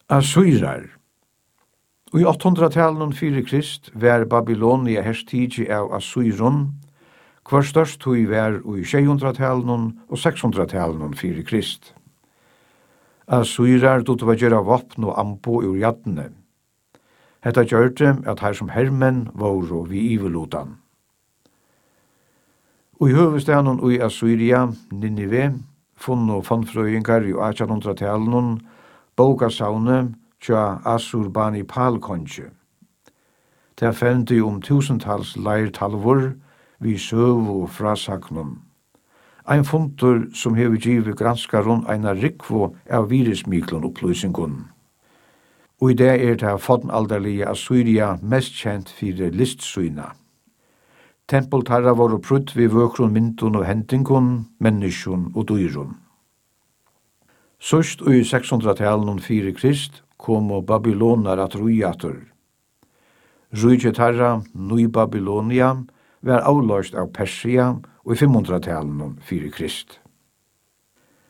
Assyrar. I 800-talen fyrir Krist var Babylonia herstigi av Assyron, hver størst hui var i 600-talen og 600-talen fyrir Krist. Assyrar dot var gjera vopn og ambo ur jattene. Hetta gjørte at her som hermen våro vi ivelutan. I høvestaden i Assyria, Ninive, funno fondfrøyngar i 1800-talen, bokasaune tja Assurbanipal konge. Det fendi 1000-tals leirtalvor vi søv og frasaknum. Ein funtur som hever givet granskaron eina rikvo av virismiklun opplysningun. Og i det det foddenalderlige Assyria mest kjent fyrir listsyna. Tempeltarra var prutt vi vøkrun myndun og hendingun, menneskjun og dyrun. Sørst i 600-talen fyrir Krist kom Babylonar at rujatur. Rujetarra, Ny Babylonia, var avløst av Persia og i 500-talen fyrir Krist.